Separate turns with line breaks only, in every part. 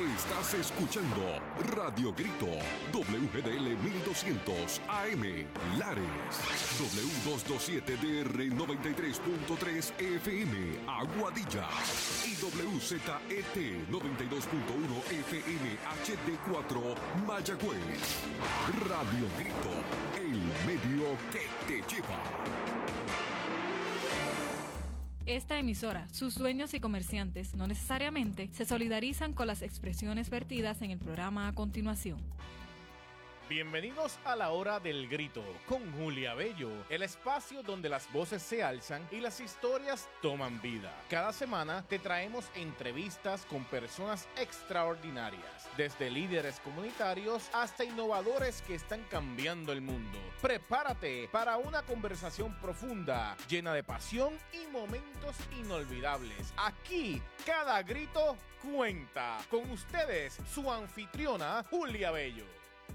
Estás escuchando Radio Grito, WGDL 1200 AM, Lares, W227DR 93.3 FM, Aguadilla, y WZET 92.1 FM HD4, Mayagüez. Radio Grito, el medio que te lleva.
Esta emisora, sus dueños y comerciantes no necesariamente se solidarizan con las expresiones vertidas en el programa a continuación.
Bienvenidos a La Hora del Grito con Julia Bello, el espacio donde las voces se alzan y las historias toman vida. Cada semana te traemos entrevistas con personas extraordinarias, desde líderes comunitarios hasta innovadores que están cambiando el mundo. Prepárate para una conversación profunda, llena de pasión y momentos inolvidables. Aquí, cada grito cuenta. Con ustedes, su anfitriona, Julia Bello.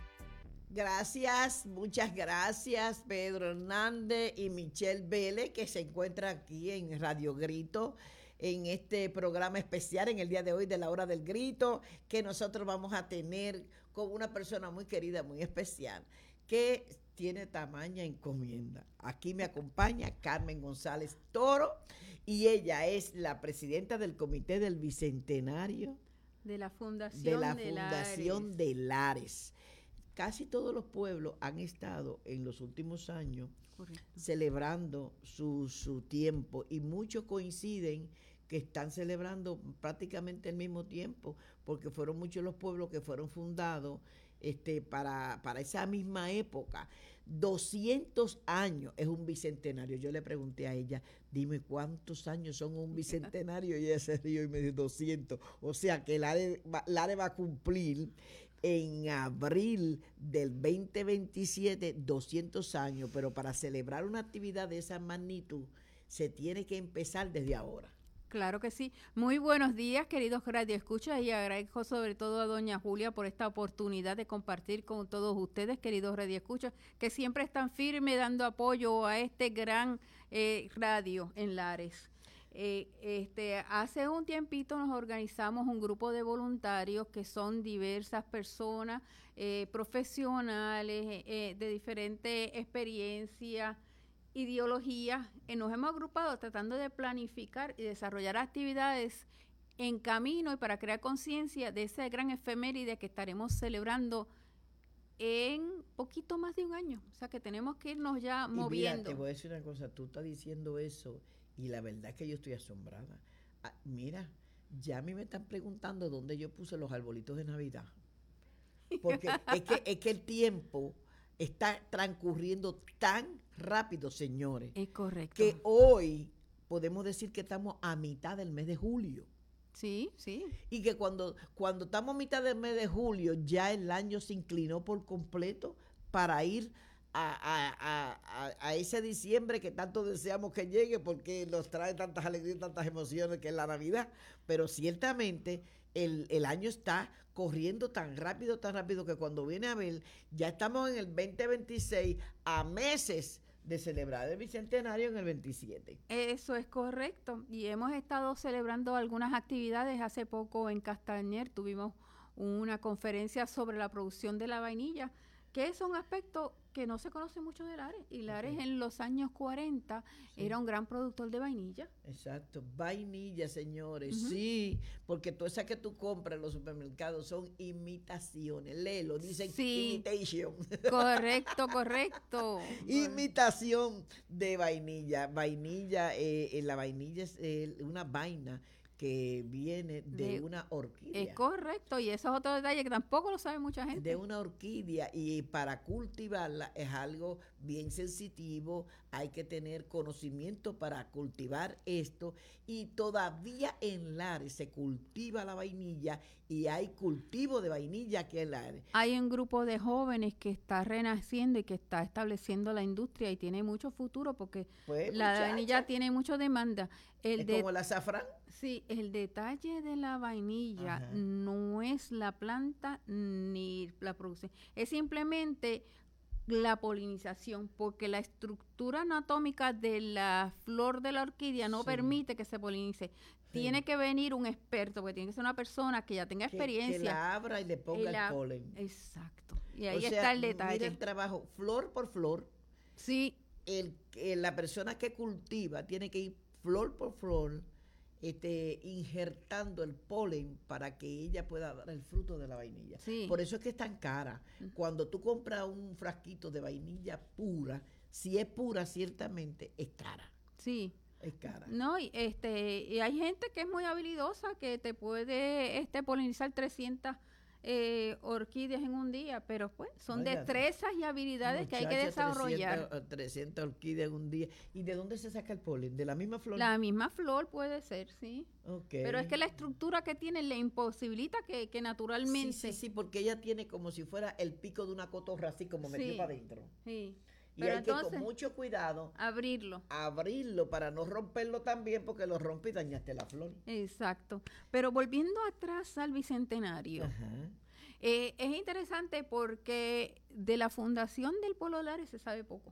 Gracias, muchas gracias Pedro Hernández y Michelle Vélez, que se encuentran aquí en Radio Grito, en este programa especial en el día de hoy de La Hora del Grito, que nosotros vamos a tener con una persona muy querida, muy especial, que tiene tamaña encomienda. Aquí me acompaña Carmen González Toro y ella es la presidenta del Comité del Bicentenario
de la Fundación
de Lares. Casi todos los pueblos han estado en los últimos años celebrando su tiempo y muchos coinciden que están celebrando prácticamente al mismo tiempo porque fueron muchos los pueblos que fueron fundados para esa misma época. 200 años es un bicentenario. Yo le pregunté a ella, dime cuántos años son un bicentenario, y ella se rió y me dijo 200. O sea que Lares va a cumplir en abril del 2027 200 años, pero para celebrar una actividad de esa magnitud se tiene que empezar desde ahora.
Claro que sí. Muy buenos días, queridos radioescuchas, y agradezco sobre todo a doña Julia por esta oportunidad de compartir con todos ustedes, queridos radioescuchas, que siempre están firmes dando apoyo a este gran radio en Lares. Hace un tiempito nos organizamos un grupo de voluntarios que son diversas personas profesionales de diferentes experiencias, ideologías. Nos hemos agrupado tratando de planificar y desarrollar actividades en camino y para crear conciencia de esa gran efeméride que estaremos celebrando en poquito más de un año. O sea que tenemos que irnos ya moviendo.
Mira, te voy a decir una cosa, tú estás diciendo eso y la verdad es que yo estoy asombrada. Mira, ya a mí me están preguntando dónde yo puse los arbolitos de Navidad. Porque es que el tiempo está transcurriendo tan rápido, señores.
Es correcto.
Que hoy podemos decir que estamos a mitad del mes de julio.
Sí, sí.
Y que cuando estamos a mitad del mes de julio, ya el año se inclinó por completo para ir a ese diciembre que tanto deseamos que llegue, porque nos trae tantas alegrías, tantas emociones, que es la Navidad. Pero ciertamente el año está corriendo tan rápido que cuando viene a ver, ya estamos en el 2026, a meses de celebrar el Bicentenario en el 27.
Eso es correcto. Y hemos estado celebrando algunas actividades. Hace poco en Castañer tuvimos una conferencia sobre la producción de la vainilla, que es un aspecto que no se conoce mucho de Lares. Y Lares en los años 40 era un gran productor de vainilla.
Exacto, vainilla, señores, sí, porque todas esas que tú compras en los supermercados son imitaciones. Léelo, dicen imitation.
Correcto.
Imitación de vainilla. La vainilla es una vaina que viene de una orquídea.
Es correcto, y eso es otro detalle que tampoco lo sabe mucha gente.
De una orquídea, y para cultivarla es algo bien sensitivo, hay que tener conocimiento para cultivar esto, y todavía en Lares se cultiva la vainilla y hay cultivo de vainilla aquí en Lares.
Hay un grupo de jóvenes que está renaciendo y que está estableciendo la industria y tiene mucho futuro porque la vainilla tiene mucha demanda.
Como el azafrán.
Sí, el detalle de la vainilla no es la planta ni la producción, es simplemente la polinización, porque la estructura anatómica de la flor de la orquídea no permite que se polinice. Tiene que venir un experto, porque tiene que ser una persona que ya tenga experiencia.
Que la abra y le ponga el polen.
Exacto. Y ahí está el detalle.
Mira el trabajo, flor por flor.
Sí.
La persona que cultiva tiene que ir flor por flor, injertando el polen para que ella pueda dar el fruto de la vainilla.
Sí.
Por eso es que es tan cara. Cuando tú compras un frasquito de vainilla pura, si es pura, ciertamente es cara.
Sí.
Es cara.
No, y hay gente que es muy habilidosa, que te puede polinizar 300 orquídeas en un día, pero pues son destrezas y habilidades que hay que desarrollar.
300 orquídeas en un día. ¿Y de dónde se saca el polen? ¿De la misma flor?
La misma flor puede ser, sí.
Okay.
Pero es que la estructura que tiene le imposibilita que naturalmente...
Sí, porque ella tiene como si fuera el pico de una cotorra, así como metido para adentro.
Sí.
Y hay que con mucho cuidado
abrirlo
para no romperlo también, porque lo rompe y dañaste la flor.
Exacto. Pero volviendo atrás al Bicentenario, es interesante porque de la fundación del Pueblo Lares se sabe poco.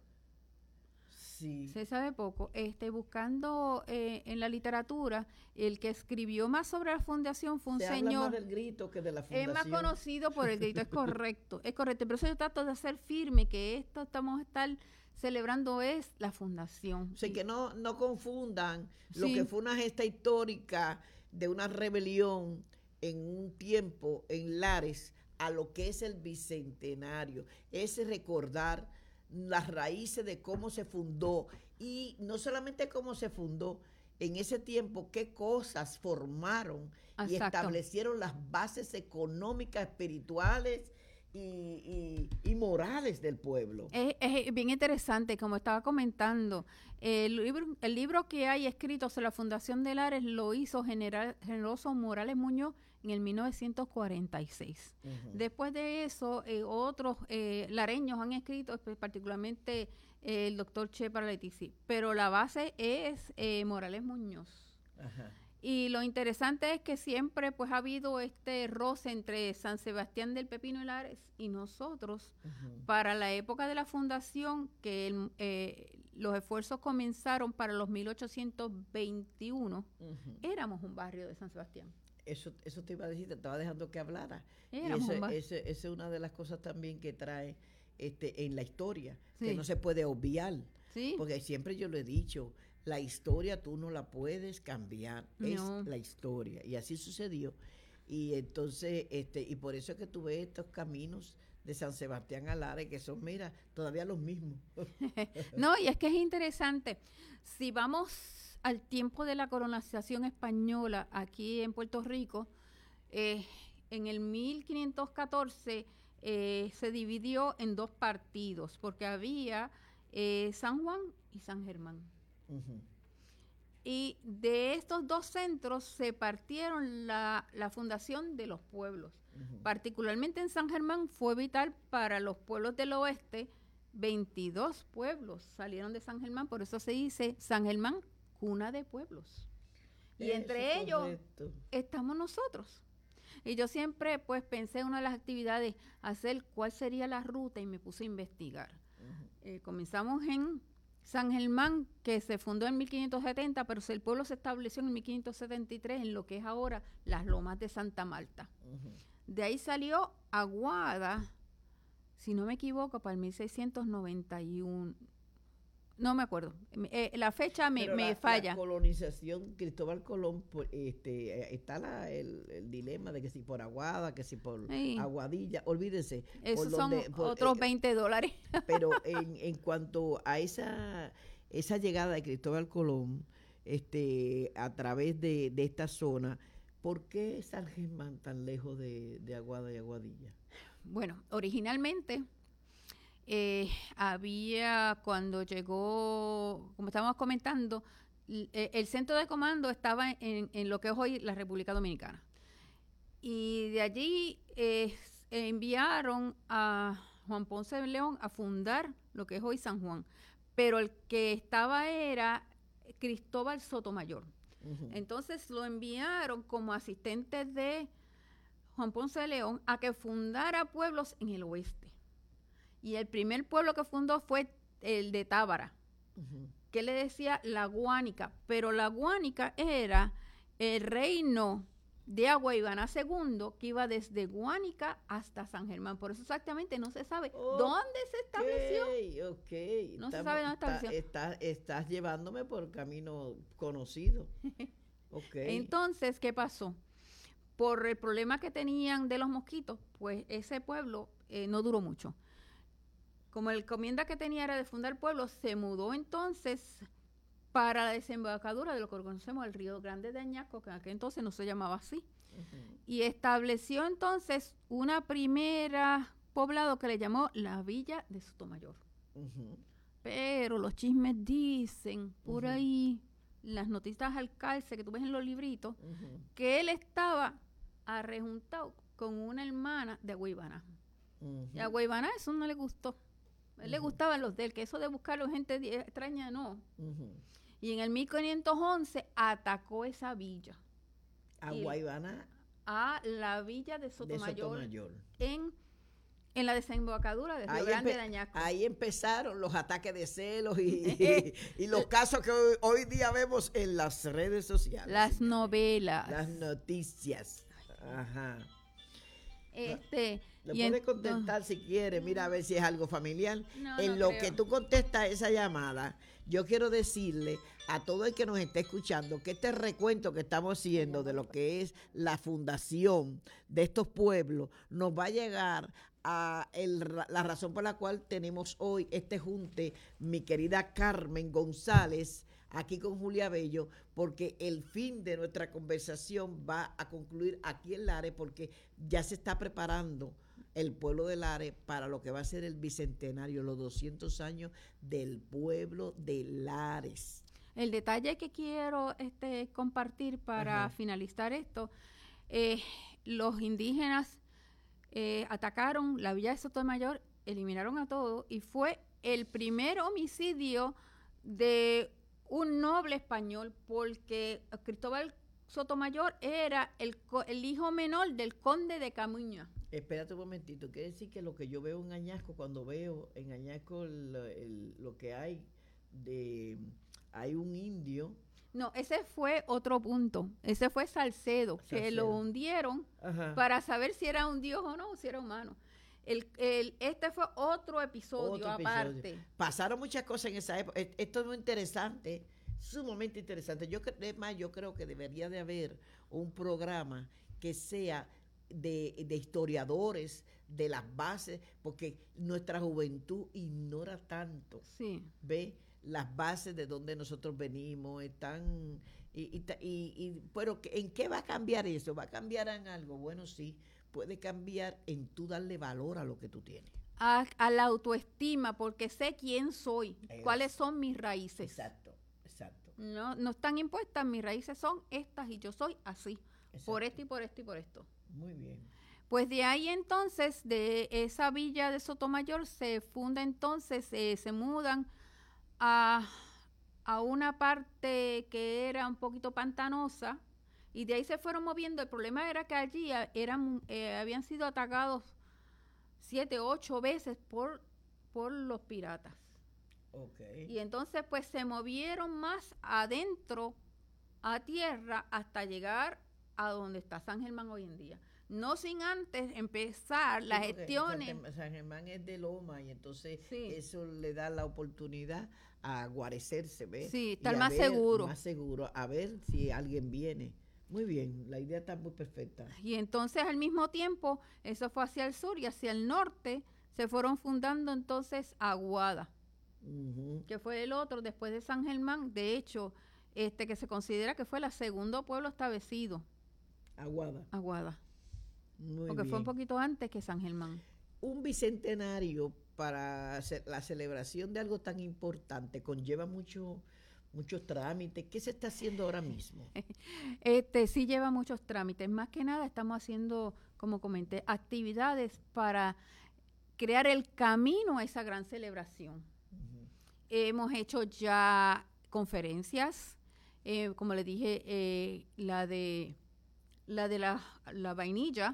Sí.
Se sabe poco. Buscando en la literatura, el que escribió más sobre la fundación fue un señor.
Habla más del Grito que de la fundación.
Es más conocido por el Grito, es correcto. Por eso yo trato de hacer firme que estamos a estar celebrando es la fundación.
O sea, que no confundan lo que fue una gesta histórica de una rebelión en un tiempo en Lares a lo que es el Bicentenario. Es recordar las raíces de cómo se fundó, y no solamente cómo se fundó, en ese tiempo qué cosas formaron. Exacto. Y establecieron las bases económicas, espirituales y morales del pueblo.
Es bien interesante, como estaba comentando, el libro que hay escrito sobre la Fundación de Lares lo hizo Generoso Morales Muñoz en el 1946. Después de eso, otros lareños han escrito, particularmente el doctor Chepa Letici, pero la base es Morales Muñoz. Y lo interesante es que siempre pues ha habido este roce entre San Sebastián del Pepino y Lares y nosotros. Para la época de la fundación, que los esfuerzos comenzaron para los 1821, éramos un barrio de San Sebastián.
Eso te iba a decir, te estaba dejando que hablara. Esa es una de las cosas también que trae en la historia, que no se puede obviar. ¿Sí? Porque siempre yo lo he dicho, la historia tú no la puedes cambiar, es la historia. Y así sucedió. Y entonces, y por eso es que tú ves estos caminos de San Sebastián a Lares, que son, mira, todavía los mismos.
No, y es que es interesante. Si vamos al tiempo de la colonización española aquí en Puerto Rico, en el 1514 se dividió en dos partidos, porque había San Juan y San Germán. Y de estos dos centros se partieron la fundación de los pueblos. Particularmente en San Germán fue vital para los pueblos del oeste. 22 pueblos salieron de San Germán, por eso se dice San Germán, cuna de pueblos. Y entre ellos estamos nosotros. Y yo siempre pues pensé en una de las actividades, hacer cuál sería la ruta, y me puse a investigar. Comenzamos en San Germán, que se fundó en 1570, pero el pueblo se estableció en 1573 en lo que es ahora las Lomas de Santa Marta. De ahí salió Aguada, si no me equivoco, para el 1691. No me acuerdo. La fecha me falla.
La colonización, Cristóbal Colón, está el dilema de que si por Aguada, que si por Aguadilla, olvídense.
Esos son otros $20.
Pero en cuanto a esa llegada de Cristóbal Colón, a través de esta zona, ¿por qué San Germán tan lejos de Aguada y Aguadilla?
Bueno, originalmente había, cuando llegó, como estábamos comentando, el centro de comando estaba en lo que es hoy la República Dominicana. Y de allí enviaron a Juan Ponce de León a fundar lo que es hoy San Juan. Pero el que estaba era Cristóbal Sotomayor. Entonces lo enviaron como asistente de Juan Ponce de León a que fundara pueblos en el oeste. Y el primer pueblo que fundó fue el de Tábara, que le decía la Guánica, pero la Guánica era el reino de Agüeybaná II, que iba desde Guánica hasta San Germán. Por eso exactamente no se sabe dónde se estableció.
No
se sabe dónde estableció.
Estás llevándome por camino conocido.
Entonces, ¿qué pasó? Por el problema que tenían de los mosquitos, pues ese pueblo no duró mucho. Como el encomienda que tenía era de fundar el pueblo, se mudó entonces para la desembocadura de lo que conocemos el Río Grande de Añasco, que en aquel entonces no se llamaba así. Y estableció entonces una primera poblado que le llamó la Villa de Sotomayor. Pero los chismes dicen por ahí, las noticias al calce que tú ves en los libritos, que él estaba arrejuntado con una hermana de Agüeybaná. Y a Agüeybaná eso no le gustó. A él le gustaban los de él, que eso de buscar a gente extraña, no. Y en el 1511 atacó esa villa.
¿A Agüeybaná?
A la villa de Sotomayor. En la desembocadura de Río Grande de Añasco.
Ahí empezaron los ataques de celos y los casos que hoy día vemos en las redes sociales.
Las novelas.
Las noticias. Ajá.
Le
puedes contestar si quiere, mira a ver si es algo familiar. En lo
creo.
que tú contestas esa llamada, yo quiero decirle a todo el que nos esté escuchando que este recuento que estamos haciendo de lo que es la fundación de estos pueblos nos va a llegar a la razón por la cual tenemos hoy este junte, mi querida Carmen González, aquí con Julia Bello, porque el fin de nuestra conversación va a concluir aquí en Lares, porque ya se está preparando el pueblo de Lares para lo que va a ser el bicentenario, los 200 años del pueblo de Lares.
El detalle que quiero compartir para finalizar esto, los indígenas atacaron la villa de Sotomayor, eliminaron a todos, y fue el primer homicidio de un noble español, porque Cristóbal Sotomayor era el hijo menor del conde de Camuña.
Espérate un momentito, quiere decir que lo que yo veo en Añasco, cuando veo en Añasco lo que hay hay un indio.
No, ese fue otro punto, ese fue Salcedo, que lo hundieron para saber si era un dios o no, si era humano. Este fue otro episodio aparte.
Pasaron muchas cosas en esa época. Esto es muy interesante, sumamente interesante. Yo creo que debería de haber un programa que sea de historiadores, de las bases, porque nuestra juventud ignora tanto.
Sí.
¿Ve? Las bases de donde nosotros venimos están. Pero ¿en qué va a cambiar eso? ¿Va a cambiar en algo? Bueno, sí. Puede cambiar en tú darle valor a lo que tú tienes.
A la autoestima, porque sé quién soy, cuáles son mis raíces.
Exacto.
No están impuestas, mis raíces son estas y yo soy así, por esto y por esto y por esto.
Muy bien.
Pues de ahí entonces, de esa villa de Sotomayor, se funda entonces, se mudan a una parte que era un poquito pantanosa, y de ahí se fueron moviendo. El problema era que allí habían sido atacados 7, 8 veces por los piratas. Y entonces pues se movieron más adentro a tierra hasta llegar a donde está San Germán hoy en día. No sin antes empezar las gestiones.
San Germán es de loma y entonces eso le da la oportunidad a guarecerse, ¿ves?
Sí, estar más seguro.
Más seguro, a ver si alguien viene. Muy bien, la idea está muy perfecta.
Y entonces al mismo tiempo, eso fue hacia el sur, y hacia el norte se fueron fundando entonces Aguada, que fue el otro después de San Germán, de hecho, que se considera que fue el segundo pueblo establecido. Aguada.
Muy
porque
bien.
fue un poquito antes que San Germán.
Un bicentenario para la celebración de algo tan importante conlleva muchos trámites. ¿Qué se está haciendo ahora mismo?
Sí lleva muchos trámites. Más que nada estamos haciendo, como comenté, actividades para crear el camino a esa gran celebración. Hemos hecho ya conferencias, como le dije, la de la vainilla,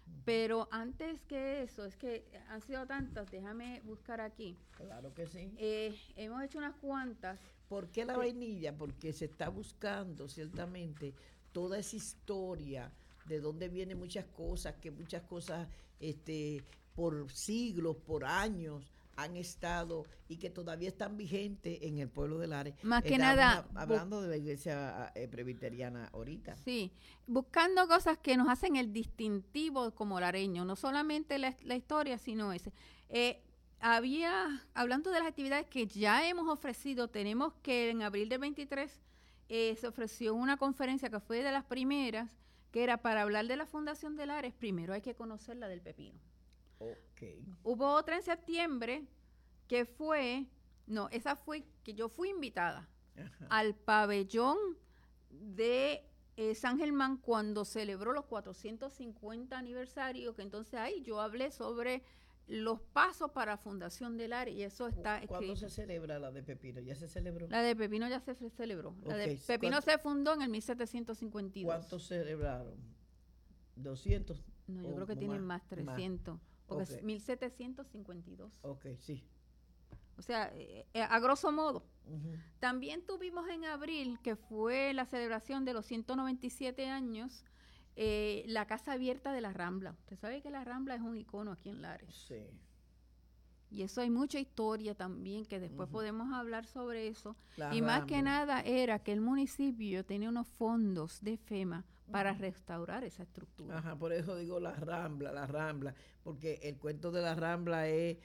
Pero antes que eso, es que han sido tantas, déjame buscar aquí.
Claro que sí.
Hemos hecho unas cuantas.
¿Por qué la vainilla? Porque se está buscando ciertamente toda esa historia de dónde vienen muchas cosas, que muchas cosas por siglos, por años han estado y que todavía están vigentes en el pueblo de Lares.
Más que nada,
hablando de la iglesia presbiteriana ahorita.
Sí, buscando cosas que nos hacen el distintivo como lareño, no solamente la historia, sino ese. Hablando de las actividades que ya hemos ofrecido, tenemos que en abril del 23 se ofreció una conferencia que fue de las primeras, que era para hablar de la Fundación de Lares. Primero hay que conocer la del Pepino.
Okay.
Hubo otra en septiembre que esa fue que yo fui invitada al pabellón de San Germán cuando celebró los 450 aniversarios, que entonces ahí yo hablé sobre los pasos para Fundación del Lares y eso está escrito.
¿Cuándo se celebra la de Pepino? ¿Ya se celebró?
La de Pepino ya se celebró. La de Pepino se fundó en el 1752.
¿Cuántos celebraron? ¿200?
No, yo creo que tienen más, 300. Porque es 1752.
Ok, sí.
O sea, a grosso modo. También tuvimos en abril, que fue la celebración de los 197 años, la Casa Abierta de la Rambla. Usted sabe que la Rambla es un icono aquí en Lares.
Sí.
Y eso hay mucha historia también, que después podemos hablar sobre eso.
La
y más
Rambla.
que nada era que el municipio tenía unos fondos de FEMA para restaurar esa estructura.
Ajá, por eso digo la Rambla, porque el cuento de la Rambla es,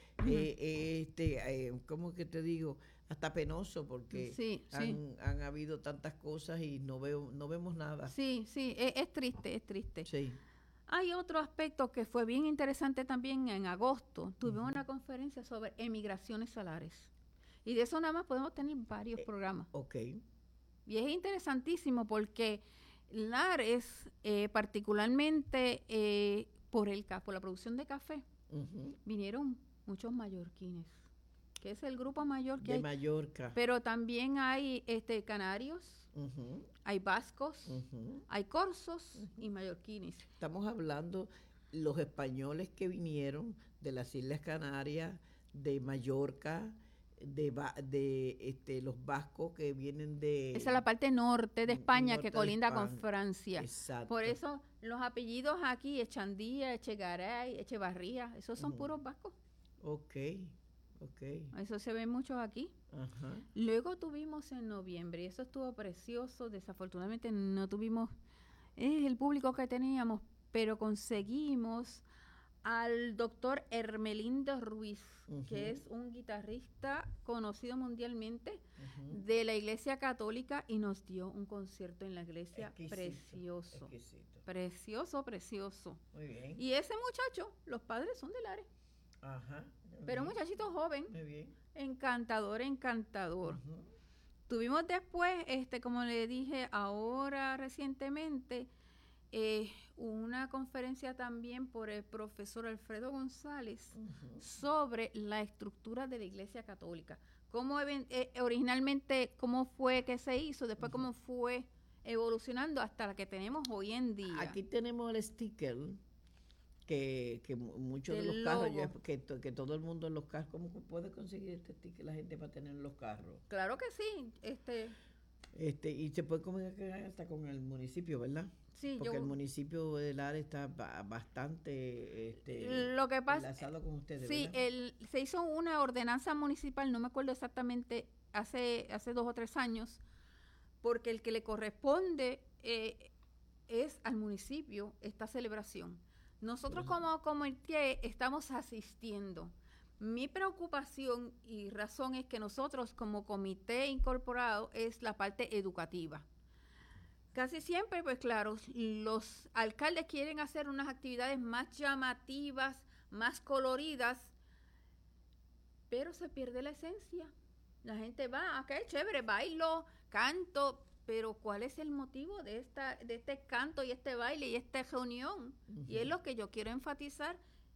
¿cómo que te digo? Hasta penoso, porque
Sí.
han habido tantas cosas y no vemos nada.
Sí, es triste, es triste.
Sí.
Hay otro aspecto que fue bien interesante también en agosto. Tuvimos una conferencia sobre emigraciones salares. Y de eso nada más podemos tener varios programas.
Ok.
Y es interesantísimo porque Lares, particularmente por la producción de café, vinieron muchos mallorquines, que es el grupo mayor que
de
hay.
Mallorca.
Pero también hay canarios, hay vascos, hay corsos y mallorquines.
Estamos hablando los españoles que vinieron de las Islas Canarias, de Mallorca, de los vascos que vienen de...
Esa es la parte norte de España
norte
que
de
colinda con
España.
Francia.
Exacto.
Por eso los apellidos aquí, Echandía, Echegaray, Echevarría, esos son puros vascos.
Ok.
Eso se ve mucho aquí.
Ajá.
Luego tuvimos en noviembre, y eso estuvo precioso. Desafortunadamente no tuvimos el público que teníamos, pero conseguimos al doctor Hermelindo Ruiz, que es un guitarrista conocido mundialmente de la Iglesia Católica, y nos dio un concierto en la iglesia precioso. Precioso.
Muy bien.
Y ese muchacho, los padres son de Lares.
Ajá.
Pero un muchachito joven,
Muy bien.
encantador. Tuvimos después, como le dije ahora recientemente, una conferencia también por el profesor Alfredo González sobre la estructura de la Iglesia Católica. Cómo originalmente, cómo fue que se hizo, después cómo fue evolucionando hasta la que tenemos hoy en día.
Aquí tenemos el sticker que muchos de
Del
los carros,
logo.
que todo el mundo en los carros, ¿cómo puede conseguir este sticker la gente para tener en los carros?
Claro que sí.
Y se puede comunicar hasta con el municipio, ¿verdad?
Sí,
Porque el municipio de Lares está bastante
lo que pasa,
enlazado con ustedes,
sí,
¿verdad?
se hizo una ordenanza municipal, no me acuerdo exactamente, hace 2 o 3 años, porque el que le corresponde es al municipio esta celebración. Nosotros como comité estamos asistiendo. Mi preocupación y razón es que nosotros como comité incorporado es la parte educativa. Casi siempre, pues claro, los alcaldes quieren hacer unas actividades más llamativas, más coloridas, pero se pierde la esencia. La gente va, ok, chévere, bailo, canto, pero ¿cuál es el motivo de este canto y este baile y esta reunión? Y es lo que yo quiero enfatizar,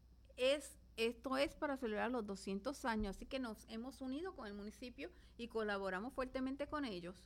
esto es para celebrar los 200 años, así que nos hemos unido con el municipio y colaboramos fuertemente con ellos.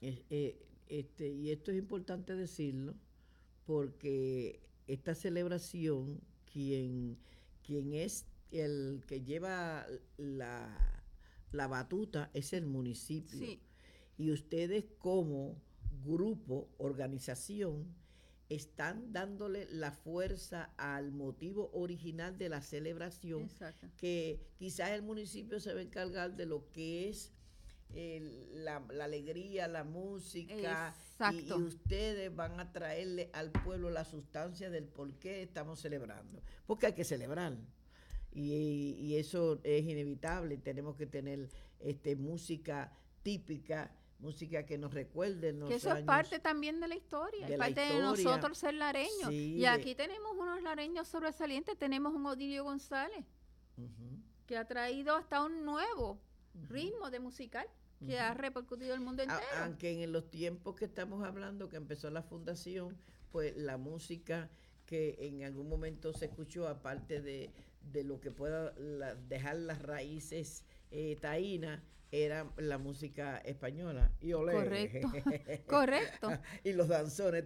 Y esto es importante decirlo porque esta celebración quien es el que lleva la batuta es el municipio.
Sí.
Y ustedes como grupo, organización, están dándole la fuerza al motivo original de la celebración.
Exacto.
Que quizás el municipio se va a encargar de lo que es la alegría, la música, y ustedes van a traerle al pueblo la sustancia del por qué estamos celebrando, porque hay que celebrar, y eso es inevitable. Tenemos que tener música típica, música que nos recuerde los
que eso
años,
es parte también de la historia, es parte de nosotros ser lareños.
Sí,
y aquí tenemos unos lareños sobresalientes. Tenemos un Odilio González, que ha traído hasta un nuevo ritmo de musical que ha repercutido el mundo entero.
Aunque en los tiempos que estamos hablando, que empezó la fundación, pues la música que en algún momento se escuchó, aparte de lo que pueda dejar las raíces taínas, era la música española. Y olé.
Correcto, correcto.
Y los danzones,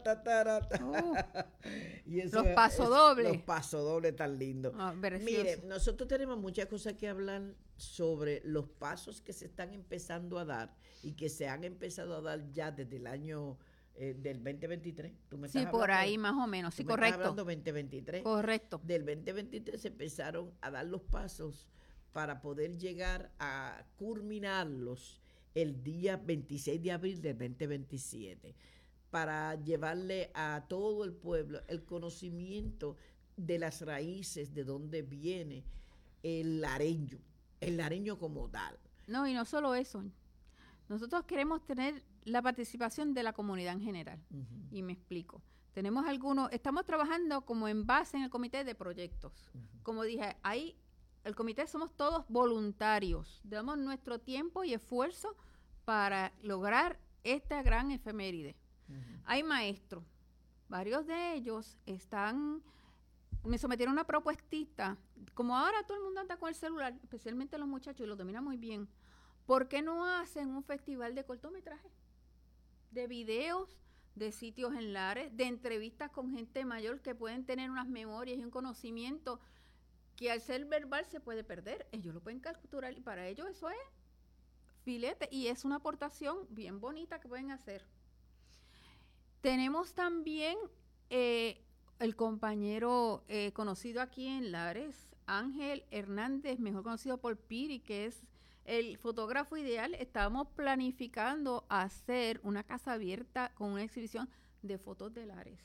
y eso
los pasodobles.
Los pasodobles tan lindos. Mire, nosotros tenemos muchas cosas que hablar sobre los pasos que se están empezando a dar y que se han empezado a dar ya desde el año del 2023. ¿Tú me estás
sí, por ahí más o menos, sí, correcto.
Estás hablando 2023.
Correcto.
Del 2023 se empezaron a dar los pasos para poder llegar a culminarlos el día 26 de abril del 2027, para llevarle a todo el pueblo el conocimiento de las raíces, de dónde viene el lareño como tal.
No, y no solo eso. Nosotros queremos tener la participación de la comunidad en general. Y me explico. Tenemos estamos trabajando como en base en el comité de proyectos. Como dije, ahí el comité somos todos voluntarios, damos nuestro tiempo y esfuerzo para lograr esta gran efeméride. Hay maestros, varios de ellos me sometieron una propuestita, como ahora todo el mundo anda con el celular, especialmente los muchachos, y lo dominan muy bien, ¿por qué no hacen un festival de cortometraje? De videos, de sitios en Lares, de entrevistas con gente mayor que pueden tener unas memorias y un conocimiento que al ser verbal se puede perder. Ellos lo pueden capturar y para ellos eso es filete y es una aportación bien bonita que pueden hacer. Tenemos también el compañero conocido aquí en Lares, Ángel Hernández, mejor conocido por Piri, que es el fotógrafo ideal. Estábamos planificando hacer una casa abierta con una exhibición de fotos de Lares.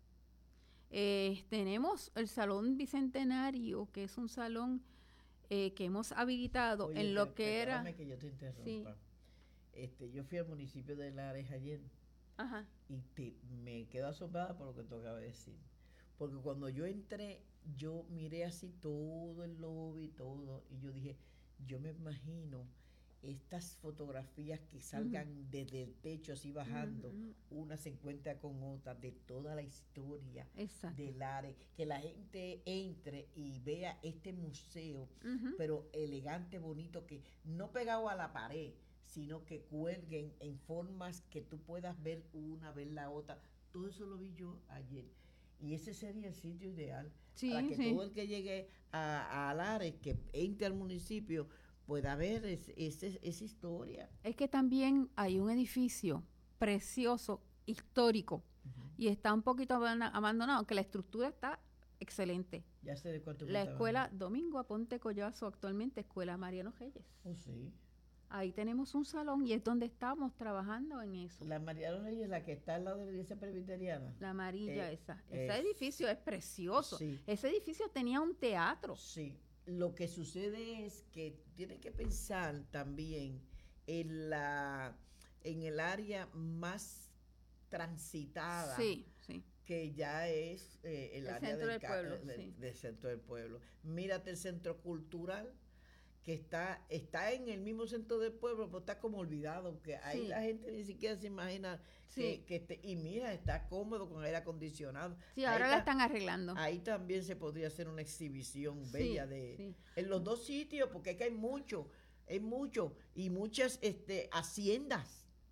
Tenemos el Salón Bicentenario, que es un salón que hemos habilitado.
Oye,
en lo que era...
que yo te interrumpa.
Sí.
Yo fui al municipio de Lares ayer.
Ajá.
Y me quedo asombrada por lo que tú acabas de decir. Porque cuando yo entré, yo miré así todo el lobby, todo, y yo dije, yo me imagino estas fotografías que salgan desde el techo así bajando, una se encuentra con otra, de toda la historia de Lares, que la gente entre y vea este museo, pero elegante, bonito, que no pegado a la pared, sino que cuelguen en formas que tú puedas ver una, ver la otra. Todo eso lo vi yo ayer. Y ese sería el sitio ideal para que todo el que llegue a Lares, que entre al municipio, pueda ver esa historia.
Es que también hay un edificio precioso, histórico, y está un poquito abandonado, aunque la estructura está excelente.
Ya sé de cuánto.
La escuela Domingo Aponte Collazo, actualmente Escuela Mariano Reyes.
Oh, sí.
Ahí tenemos un salón y es donde estamos trabajando en eso.
La Mariano Reyes, la que está al lado de la iglesia presbiteriana.
La amarilla esa. Ese edificio es precioso.
Sí.
Ese edificio tenía un teatro.
Sí. Lo que sucede es que tienen que pensar también en el área más transitada, que ya es el área
centro del pueblo,
del centro del pueblo. Mírate el centro cultural, que está en el mismo centro del pueblo, pero está como olvidado, que ahí la gente ni siquiera se imagina que y mira, está cómodo con aire acondicionado.
Sí, ahora la están arreglando.
Ahí también se podría hacer una exhibición bella en los dos sitios, porque es que hay mucho, y muchas haciendas.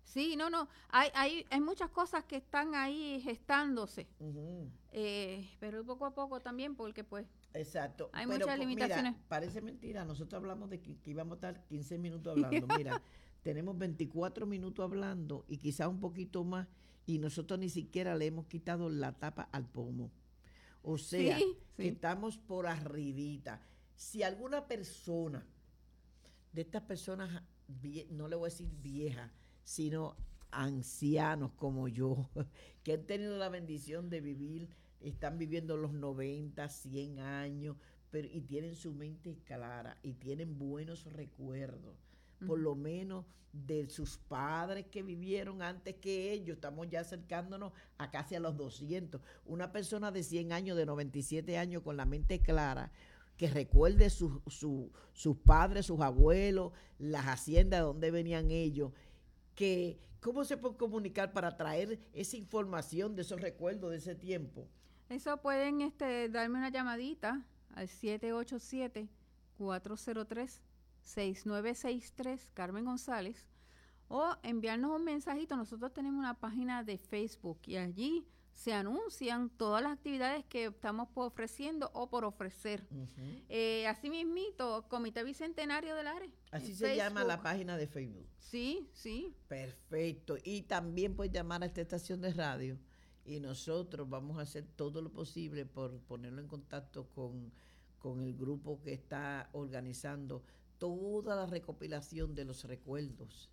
Sí, no, hay muchas cosas que están ahí gestándose, pero poco a poco también, porque pues
exacto.
hay
Pero,
muchas limitaciones.
Mira, parece mentira, nosotros hablamos de que íbamos a estar 15 minutos hablando, mira, tenemos 24 minutos hablando y quizás un poquito más, y nosotros ni siquiera le hemos quitado la tapa al pomo. O sea, que estamos por arribita. Si alguna persona, de estas personas, no le voy a decir viejas, sino ancianos como yo, que han tenido la bendición de vivir, están viviendo los 90, 100 años, y tienen su mente clara y tienen buenos recuerdos, por lo menos de sus padres que vivieron antes que ellos. Estamos ya acercándonos a casi a los 200. Una persona de 100 años, de 97 años, con la mente clara, que recuerde sus padres, sus abuelos, las haciendas de donde venían ellos, que cómo se puede comunicar para traer esa información de esos recuerdos de ese tiempo.
Eso pueden darme una llamadita al 787-403-6963, Carmen González, o enviarnos un mensajito. Nosotros tenemos una página de Facebook y allí se anuncian todas las actividades que estamos ofreciendo o por ofrecer. Así mismito, Comité Bicentenario de Lares.
Así se Facebook llama la página de Facebook.
Sí.
Perfecto. Y también puedes llamar a esta estación de radio y nosotros vamos a hacer todo lo posible por ponerlo en contacto con el grupo que está organizando toda la recopilación de los recuerdos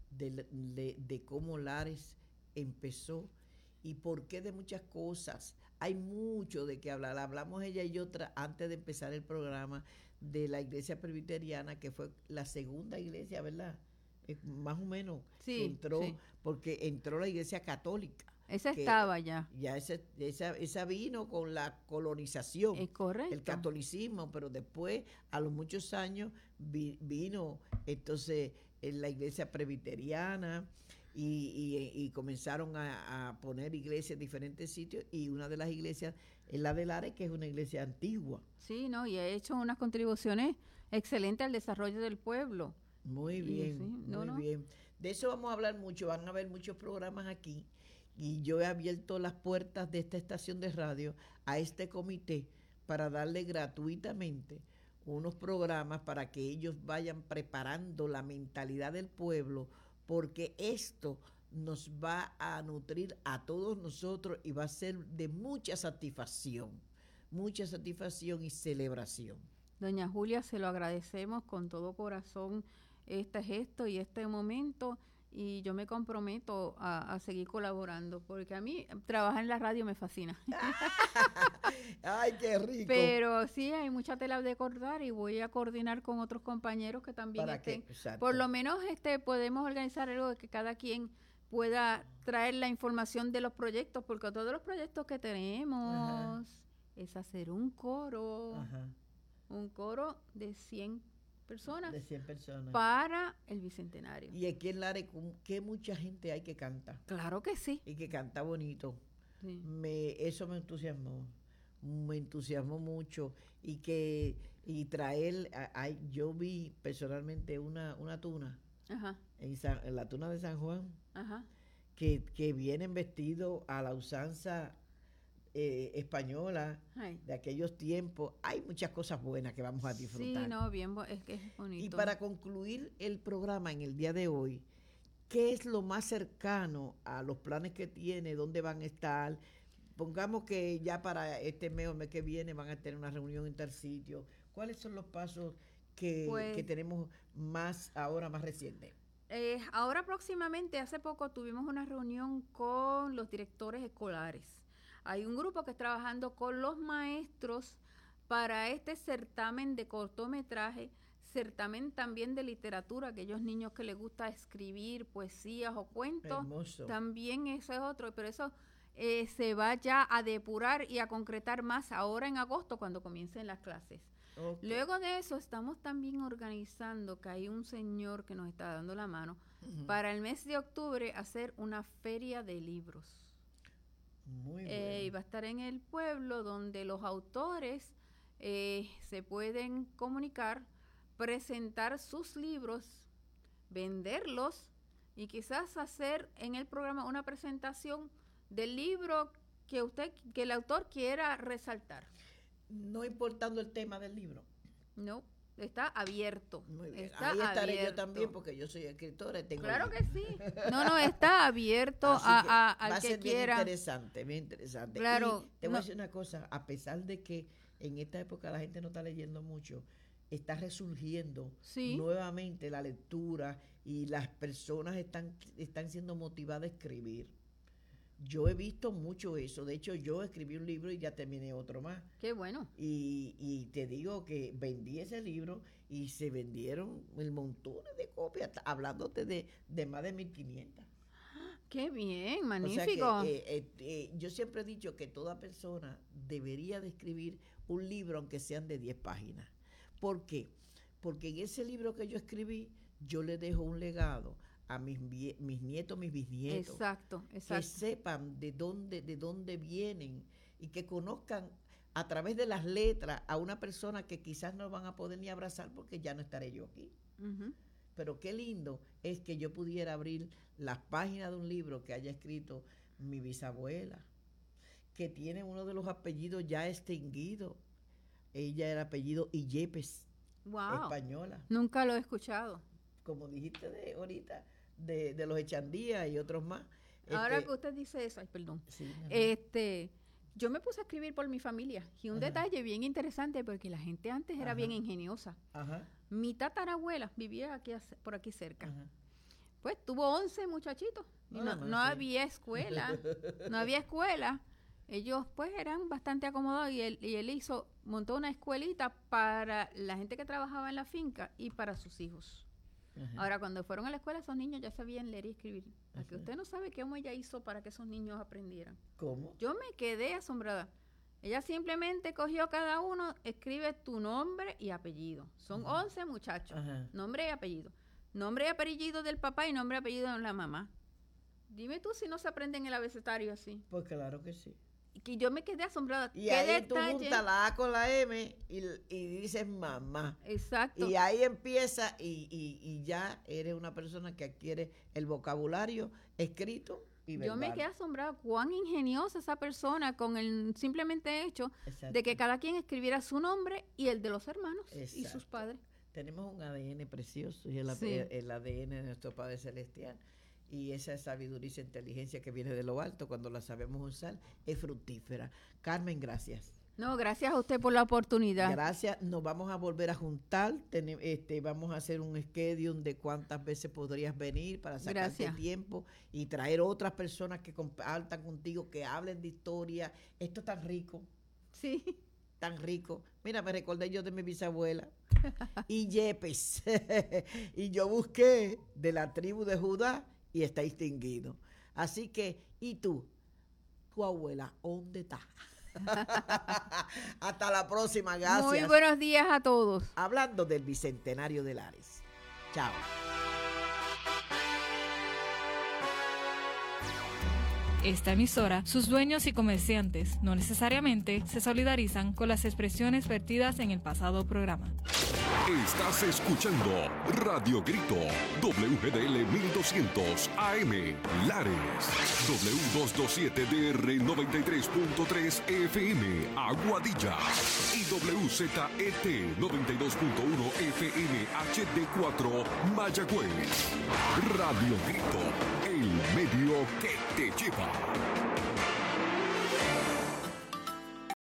de cómo Lares empezó y por qué de muchas cosas. Hay mucho de qué hablar. Hablamos ella y yo antes de empezar el programa de la iglesia presbiteriana, que fue la segunda iglesia, ¿verdad? Más o menos.
Sí,
entró, porque entró la iglesia católica.
Esa estaba ya.
Ya esa vino con la colonización.
Es correcto.
El catolicismo, pero después, a los muchos años, vino entonces la iglesia presbiteriana y comenzaron a poner iglesias en diferentes sitios, y una de las iglesias es la de Lares, que es una iglesia antigua.
Sí, y ha hecho unas contribuciones excelentes al desarrollo del pueblo.
Muy bien, bien. De eso vamos a hablar mucho, van a haber muchos programas aquí. Y yo he abierto las puertas de esta estación de radio a este comité para darle gratuitamente unos programas para que ellos vayan preparando la mentalidad del pueblo, porque esto nos va a nutrir a todos nosotros y va a ser de mucha satisfacción y celebración.
Doña Julia, se lo agradecemos con todo corazón este gesto y este momento. Y yo me comprometo a seguir colaborando, porque a mí trabajar en la radio me fascina.
¡Ay, qué rico!
Pero sí, hay mucha tela de cortar y voy a coordinar con otros compañeros que también estén. Por lo menos podemos organizar algo de que cada quien pueda traer la información de los proyectos, porque todos los proyectos que tenemos es hacer un coro. Un coro de 100 personas.
De 100 personas.
Para el Bicentenario.
Y aquí en Lares, que mucha gente hay que canta.
Claro que sí.
Y que canta bonito.
Sí.
Eso me entusiasmó mucho. Y traer, yo vi personalmente una tuna. En la tuna de San Juan. Que vienen vestidos a la usanza española de aquellos tiempos. Hay muchas cosas buenas que vamos a disfrutar.
Sí, es que es bonito.
Y para concluir el programa en el día de hoy, ¿qué es lo más cercano a los planes que tiene? ¿Dónde van a estar? Pongamos que ya para este mes o el mes que viene van a tener una reunión en tal sitio. ¿Cuáles son los pasos que tenemos más recientes?
Ahora próximamente, hace poco tuvimos una reunión con los directores escolares. Hay un grupo que está trabajando con los maestros para este certamen de cortometraje, certamen también de literatura, aquellos niños que les gusta escribir poesías o cuentos.
Hermoso.
También eso es otro, pero eso se va ya a depurar y a concretar más ahora en agosto cuando comiencen las clases. Okay. Luego de eso estamos también organizando, que hay un señor que nos está dando la mano, para el mes de octubre hacer una feria de libros.
Muy bueno.
Y va a estar en el pueblo, donde los autores se pueden comunicar, presentar sus libros, venderlos y quizás hacer en el programa una presentación del libro que el autor quiera resaltar.
No importando el tema del libro.
No, está abierto.
Muy bien.
Está
Ahí estaré
abierto.
yo también porque yo soy escritora y tengo
Claro
libros.
que sí. No, está abierto
Así que
al
va a
que
ser
quiera.
bien interesante.
Claro,
Y te voy
no.
a decir una cosa, a pesar de que en esta época la gente no está leyendo mucho, está resurgiendo
Sí.
nuevamente la lectura y las personas están siendo motivadas a escribir. Yo he visto mucho eso. De hecho, yo escribí un libro y ya terminé otro más.
Qué bueno.
Y te digo que vendí ese libro y se vendieron el montones de copias, hablándote de más de 1,500.
Qué bien,
O sea
magnífico.
que yo siempre he dicho que toda persona debería de escribir un libro, aunque sean de 10 páginas. ¿Por qué? Porque en ese libro que yo escribí, yo le dejo un legado a mis nietos, mis bisnietos.
Exacto.
Que sepan de dónde vienen y que conozcan a través de las letras a una persona que quizás no van a poder ni abrazar porque ya no estaré yo aquí.
Ujú.
Pero qué lindo es que yo pudiera abrir las páginas de un libro que haya escrito mi bisabuela, que tiene uno de los apellidos ya extinguidos. Ella era apellido Illépez,
Wow.
española.
Nunca lo he escuchado.
Como dijiste ahorita, de los Echandía y otros más.
Ahora que usted dice eso, ay, perdón.
Sí, ajá.
Yo me puse a escribir por mi familia y un
Ajá.
detalle bien interesante porque la gente antes era
Ajá.
bien ingeniosa.
Ajá,
Mi tatarabuela vivía por aquí cerca.
ajá.
Pues tuvo 11 muchachitos y
Nada
no
más, sí.
había escuela. No había escuela. Ellos pues eran bastante acomodados y él montó una escuelita para la gente que trabajaba en la finca y para sus hijos.
Ajá.
Ahora, cuando fueron a la escuela, esos niños ya sabían leer y escribir. A que
Ajá.
usted no sabe cómo ella hizo para que esos niños aprendieran.
¿Cómo?
Yo me quedé asombrada. Ella simplemente cogió cada uno, escribe tu nombre y apellido. Son 11 muchachos.
Ajá.
Nombre y apellido. Nombre y apellido del papá y nombre y apellido de la mamá. Dime tú si no se aprenden el abecedario así.
Pues claro que sí.
Y que yo me quedé asombrada.
Y
¿Qué
ahí tú
detalle?
juntas la A con la M y dices mamá.
Exacto.
Y ahí empieza y ya eres una persona que adquiere el vocabulario escrito y verbal.
Yo me quedé asombrada cuán ingeniosa esa persona con el simplemente hecho
Exacto.
de que cada quien escribiera su nombre y el de los hermanos y sus
Exacto.
padres.
Tenemos un ADN precioso y
Sí.
el ADN de nuestro Padre Celestial. Y esa sabiduría y esa inteligencia que viene de lo alto, cuando la sabemos usar, es fructífera. Carmen, gracias.
No, gracias a usted por la oportunidad.
Gracias. Nos vamos a volver a juntar. Vamos a hacer un schedule de cuántas veces podrías venir para sacarte
Gracias.
tiempo y traer otras personas que compartan contigo, que hablen de historia. Esto es tan rico,
Sí.
tan rico. Mira, me recordé yo de mi bisabuela. Y Yepes. Y yo busqué de la tribu de Judá y está extinguido. Así que, ¿y tú? Tu abuela, ¿dónde está? Hasta la próxima, gracias.
Muy buenos días a todos.
Hablando del Bicentenario de Lares. Chao.
Esta emisora, sus dueños y comerciantes no necesariamente se solidarizan con las expresiones vertidas en el pasado programa.
Estás escuchando Radio Grito, WGDL 1200 AM, Lares, W227DR 93.3 FM, Aguadilla, y WZET 92.1 FM HD4, Mayagüez. Radio Grito, el medio que te lleva.